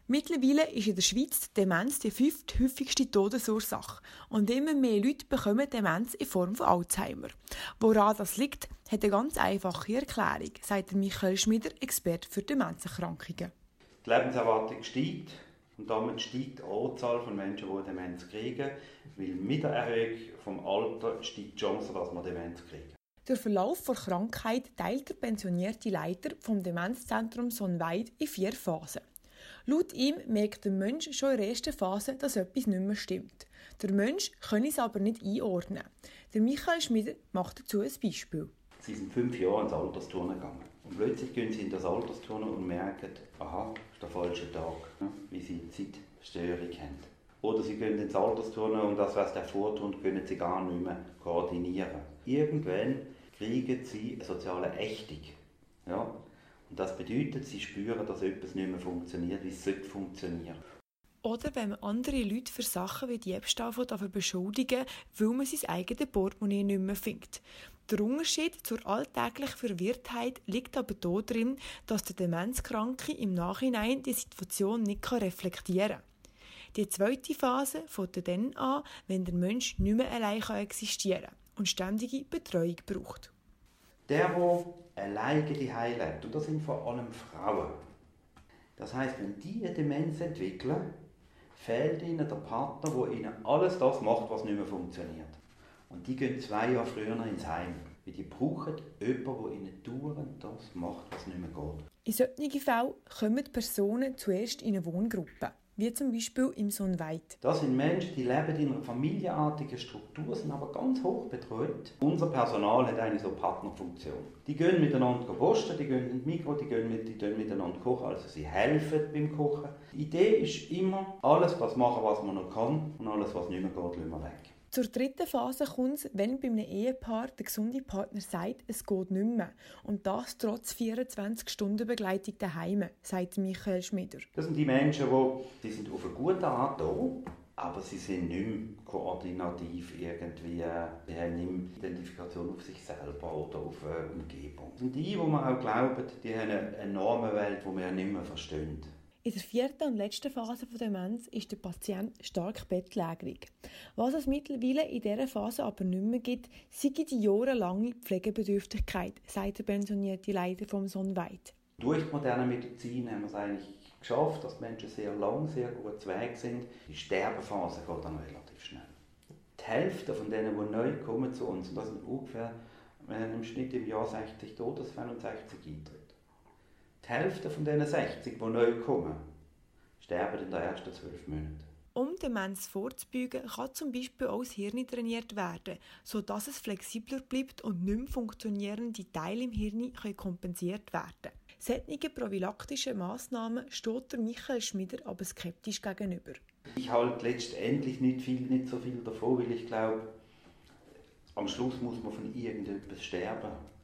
Mittlerweile ist in der Schweiz die Demenz die 5. häufigste Todesursache und immer mehr Leute bekommen Demenz in Form von Alzheimer. Woran das liegt, hat eine ganz einfache Erklärung, sagt Michael Schmieder, Experte für Demenzerkrankungen. Die Lebenserwartung steigt und damit steigt die Anzahl von Menschen, die Demenz kriegen, weil mit der Erhöhung des Alters steigt die Chance, dass wir Demenz kriegen. Der Verlauf der Krankheit teilt der pensionierte Leiter vom Demenzzentrum Sonnweit in 4 Phasen. Laut ihm merkt der Mensch schon in der ersten Phase, dass etwas nicht mehr stimmt. Der Mensch könne es aber nicht einordnen. Der Michael Schmieder macht dazu ein Beispiel. Sie sind 5 Jahre ins Altersturnen gegangen. Und plötzlich gehen sie in das Altersturnen und merken, aha, das ist der falsche Tag, wie sie Zeitstörung haben. Oder sie gehen ins Altersturnen und das, was der vortut, können sie gar nicht mehr koordinieren. Irgendwann kriegen sie eine soziale Ächtung. Ja? Und das bedeutet, sie spüren, dass etwas nicht mehr funktioniert, wie es funktionieren sollte. Oder wenn man andere Leute für Sachen wie Diebstahl beschuldigen, weil man sein eigenes Portemonnaie nicht mehr findet. Der Unterschied zur alltäglichen Verwirrtheit liegt aber darin, dass der Demenzkranke im Nachhinein die Situation nicht reflektieren kann. Die zweite Phase fängt dann an, wenn der Mensch nicht mehr allein existieren kann und ständige Betreuung braucht. Der alleine die lebt, und das sind vor allem Frauen. Das heisst, wenn die eine Demenz entwickeln, fehlt ihnen der Partner, der ihnen alles das macht, was nicht mehr funktioniert. Und die gehen 2 Jahre früher ins Heim, weil die brauchen jemanden, der ihnen dauernd das macht, was nicht mehr geht. In solchen Fällen kommen die Personen zuerst in eine Wohngruppe, wie zum Beispiel im Sonnweit. Das sind Menschen, die leben in einer familienartigen Struktur, sind aber ganz hoch betreut. Unser Personal hat eine so Partnerfunktion. Die gehen miteinander posten, die gehen in die Mikro, die gehen miteinander kochen, also sie helfen beim Kochen. Die Idee ist immer, alles was machen, was man noch kann, und alles was nicht mehr geht, lassen wir weg. Zur 3. Phase kommt es, wenn bei einem Ehepaar der gesunde Partner sagt, es geht nicht mehr. Und das trotz 24-Stunden-Begleitung daheim, sagt Michael Schmieder. Das sind die Menschen, die sind auf eine gute Art da, aber sie sind nicht mehr koordinativ irgendwie. Sie haben nicht mehr Identifikation auf sich selber oder auf eine Umgebung. Das sind die man auch glauben, die haben eine enorme Welt, die wir nicht mehr verstehen. In der 4. und letzten Phase der Demenz ist der Patient stark bettlägerig. Was es mittlerweile in dieser Phase aber nicht mehr gibt, sei die jahrelange Pflegebedürftigkeit, sagt der pensionierte Leiter vom Sonnweit. Durch die moderne Medizin haben wir es eigentlich geschafft, dass die Menschen sehr lang, sehr gut zu Weg sind. Die Sterbephase geht dann relativ schnell. Die Hälfte von denen, die neu kommen zu uns, und das sind ungefähr im Schnitt im Jahr 60 Todesfälle und 60 Eintritte. Die Hälfte von diesen 60, die neu kommen, sterben in den ersten 12 Monaten. Um Demenz vorzubeugen, kann zum Beispiel auch das Hirn trainiert werden, sodass es flexibler bleibt und nicht mehr funktionierende Teile im Hirn kompensiert werden können. Solchen prophylaktischen Massnahmen steht der Michael Schmieder aber skeptisch gegenüber. Ich halte letztendlich nicht so viel davon, weil ich glaube, am Schluss muss man von irgendetwas sterben.